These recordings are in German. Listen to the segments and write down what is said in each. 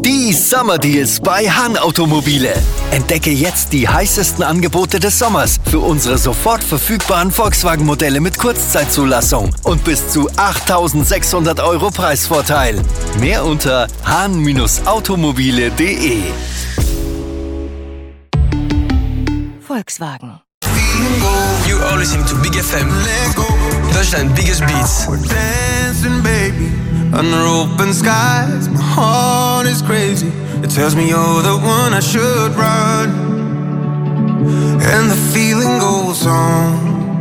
Die Summer Deals bei Hahn Automobile. Entdecke jetzt die heißesten Angebote des Sommers für unsere sofort verfügbaren Volkswagen-Modelle mit Kurzzeitzulassung und bis zu 8.600 € Preisvorteil. Mehr unter hahn-automobile.de. Volkswagen. You are listening to Big FM. Deutschland biggest beats. We're dancing, baby, under open skies. My heart is crazy. It tells me you're the one I should run. And the feeling goes on.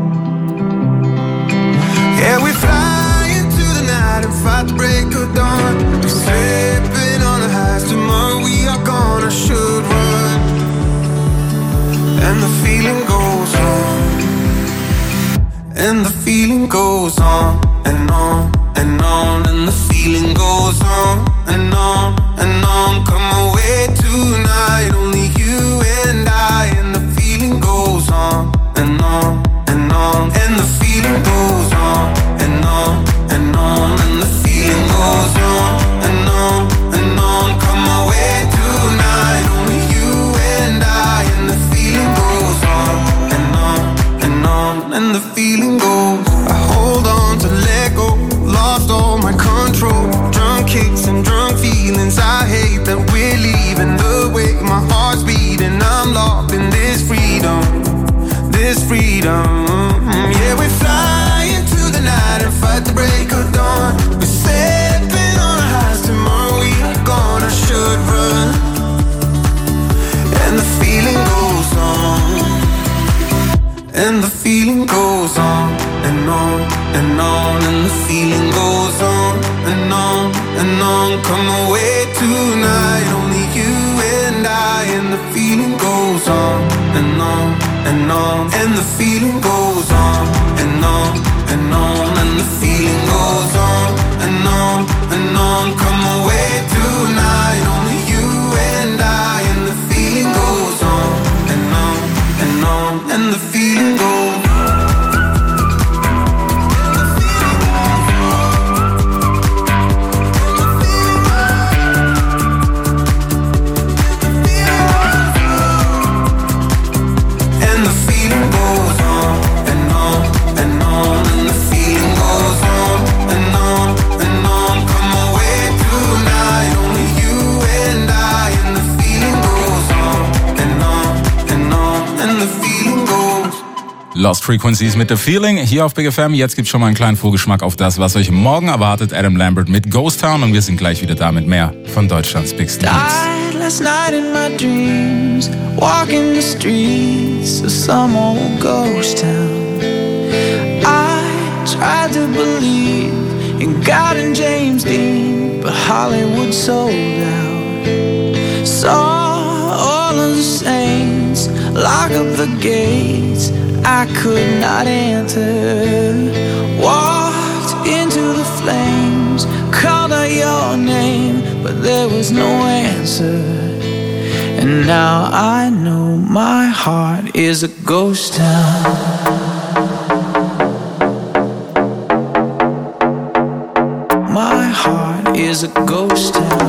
Yeah, we fly into the night and fight the break of dawn. We're slipping on the highs. Tomorrow we are gone. I should run. And the feeling goes on. And the feeling goes on and on and on. And the feeling goes on and on and on. Come away tonight, only you and I. And the feeling goes on and on and on. And the feeling goes on and on and on. And the feeling goes on and on and on. Come away tonight, only you and I. And the feeling goes on and on and on. And the feeling goes. I hold on to let go. Lost all my control. Drunk kicks and drunk feelings. I hate that we're leaving the way my heart's beating. I'm locked in this freedom. This freedom. Yeah, we fly into the night and fight the break of dawn. We're stepping on our highs. Tomorrow we are gone. I should run. And the feeling goes on. And the feeling goes on and on and on. And the feeling goes on and on and on. Come away tonight, only you and I. And the feeling goes on and on and on. And the feeling goes on and on and on. And the feeling goes on and on and on. Come away tonight, only you and I. And the feeling goes on and on and on. And the feeling goes. Lost Frequencies mit The Feeling hier auf Big FM. Jetzt gibt's schon mal einen kleinen Vorgeschmack auf das, was euch morgen erwartet. Adam Lambert mit Ghost Town und wir sind gleich wieder da mit mehr von Deutschlands Big Stars. Last night in my dreams, walking the streets of some old ghost town. I tried to believe in God and James Dean, but Hollywood sold out. Saw all of the saints lock up the gates I could not enter. Walked into the flames, called out your name, but there was no answer. And now I know my heart is a ghost town. My heart is a ghost town.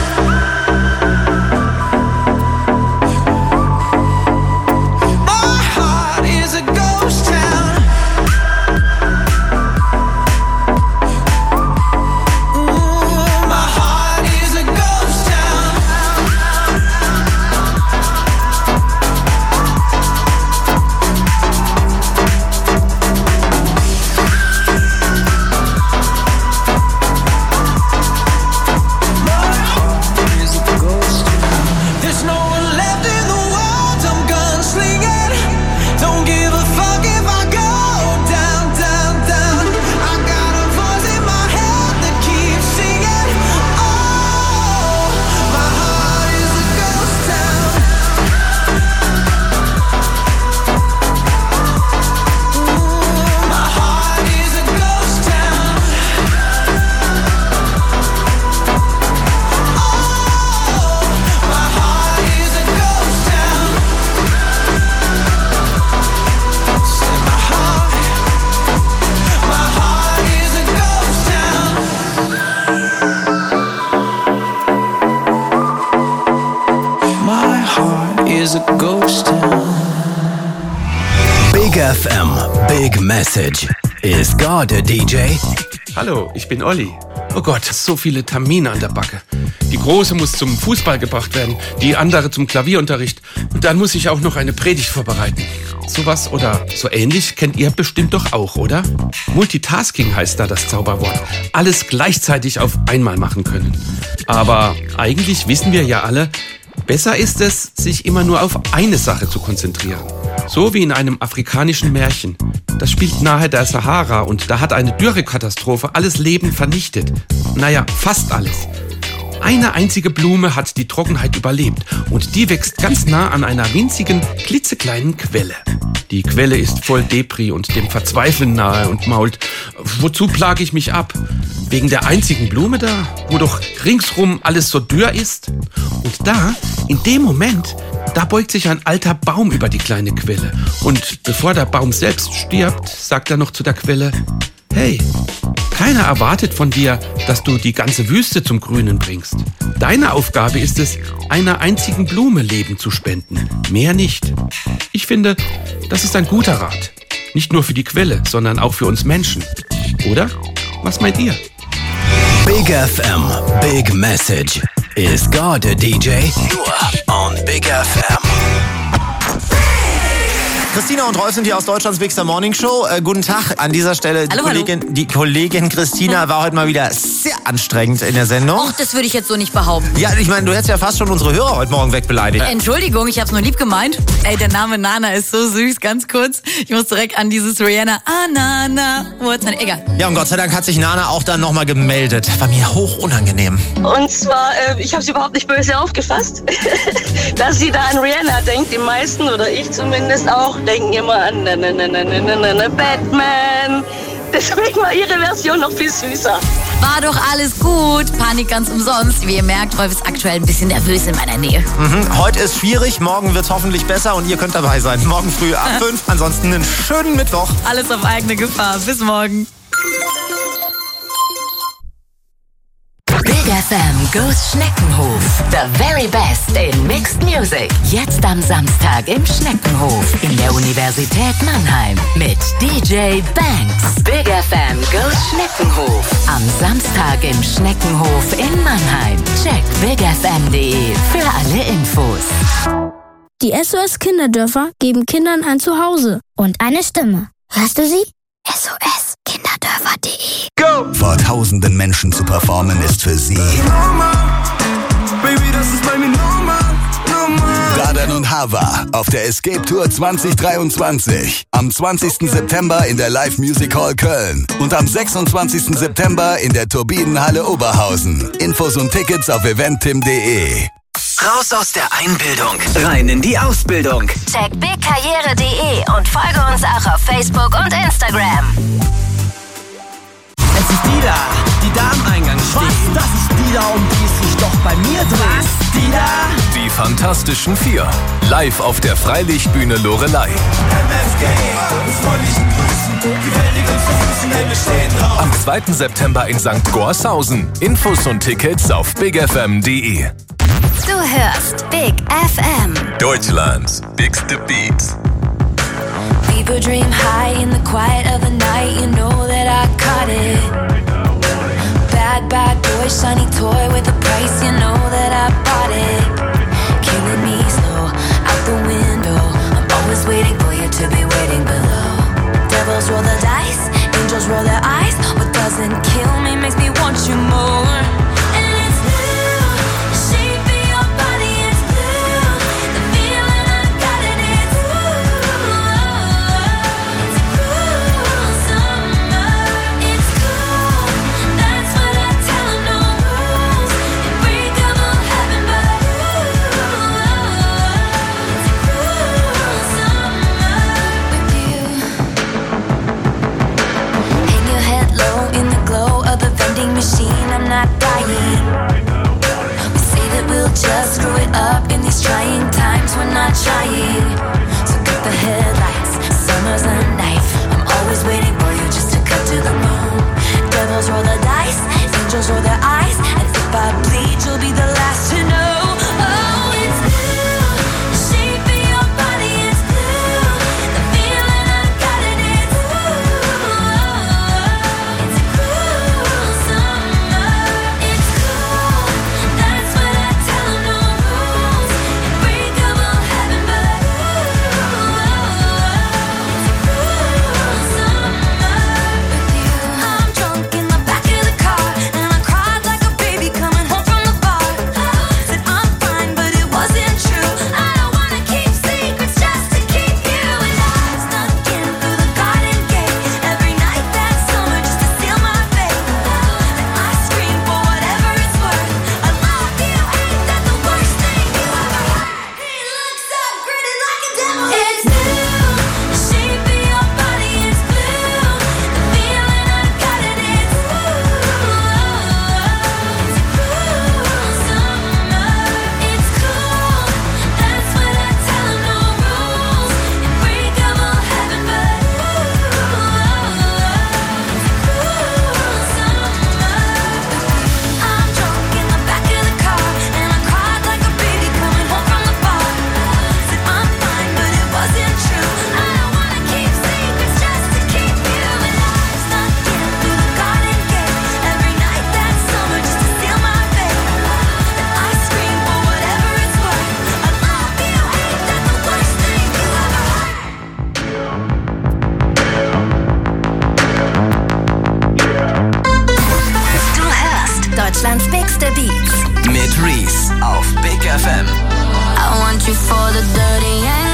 My FM, Big Message. Is God a DJ? Hallo, ich bin Olli. Oh Gott, so viele Termine an der Backe. Die Große muss zum Fußball gebracht werden, die andere zum Klavierunterricht. Und dann muss ich auch noch eine Predigt vorbereiten. Sowas oder so ähnlich kennt ihr bestimmt doch auch, oder? Multitasking heißt da das Zauberwort. Alles gleichzeitig auf einmal machen können. Aber eigentlich wissen wir ja alle, besser ist es, sich immer nur auf eine Sache zu konzentrieren. So wie in einem afrikanischen Märchen. Das spielt nahe der Sahara und da hat eine Dürrekatastrophe alles Leben vernichtet. Naja, fast alles. Eine einzige Blume hat die Trockenheit überlebt und die wächst ganz nah an einer winzigen, klitzekleinen Quelle. Die Quelle ist voll Depri und dem Verzweifeln nahe und mault: Wozu plage ich mich ab? Wegen der einzigen Blume da, wo doch ringsrum alles so dürr ist? Und da, in dem Moment, da beugt sich ein alter Baum über die kleine Quelle. Und bevor der Baum selbst stirbt, sagt er noch zu der Quelle: Hey, keiner erwartet von dir, dass du die ganze Wüste zum Grünen bringst. Deine Aufgabe ist es, einer einzigen Blume Leben zu spenden. Mehr nicht. Ich finde, das ist ein guter Rat. Nicht nur für die Quelle, sondern auch für uns Menschen. Oder? Was meint ihr? Big FM, Big Message. Is God a DJ? Nur on Big FM. Christina und Rolf sind hier aus Deutschlands Bigster Morning Show. Guten Tag an dieser Stelle. Hallo, Die Kollegin Christina war heute mal wieder sehr anstrengend in der Sendung. Och, das würde ich jetzt so nicht behaupten. Ja, ich meine, du hättest ja fast schon unsere Hörer heute Morgen wegbeleidigt. Entschuldigung, ich hab's nur lieb gemeint. Ey, der Name Nana ist so süß, ganz kurz. Ich muss direkt an dieses Rihanna, Nana, egal. Ja, und Gott sei Dank hat sich Nana auch dann nochmal gemeldet. War mir hoch unangenehm. Und zwar, ich habe es überhaupt nicht böse aufgefasst, dass sie da an Rihanna denkt. Die meisten, oder ich zumindest auch, denken immer an Batman. Deswegen war ihre Version noch viel süßer. War doch alles gut. Panik ganz umsonst. Wie ihr merkt, Rolf ist aktuell ein bisschen nervös in meiner Nähe. Heute ist schwierig, morgen wird's hoffentlich besser und ihr könnt dabei sein. Morgen früh ab 5. Ansonsten einen schönen Mittwoch. Alles auf eigene Gefahr. Bis morgen. Big FM goes Schneckenhof. The very best in mixed music. Jetzt am Samstag im Schneckenhof in der Universität Mannheim mit DJ Banks. Big FM goes Schneckenhof. Am Samstag im Schneckenhof in Mannheim. Check bigfm.de für alle Infos. Die SOS Kinderdörfer geben Kindern ein Zuhause und eine Stimme. Hörst du sie? SOS Kinderdörfer.de. Go! Vor tausenden Menschen zu performen ist für sie Dardan und Hava auf der Escape Tour 2023. Am 20. September in der Live Music Hall Köln und am 26. September in der Turbinenhalle Oberhausen. Infos und Tickets auf eventim.de. Raus aus der Einbildung, rein in die Ausbildung. Check bigkarriere.de und folge uns auch auf Facebook und Instagram. Es ist die da, die da am Eingang steht. Was? Das ist die da, um die es sich doch bei mir dreht. Was? Die da? Die Fantastischen Vier. Live auf der Freilichtbühne Loreley. Am 2. September in St. Gorshausen. Infos und Tickets auf bigfm.de. Du hörst Big FM. Deutschlands bigste Beats. People dream high in the quiet of the night. You know that I caught it. Bad, bad boy, shiny toy with a price. You know that I bought it. Killing me slow, out the window. I'm always waiting for you to be waiting below. Devils roll the dice, angels roll their eyes. What doesn't kill me makes me want you more. Beats mit Reese auf Big FM. I want you for the dirty and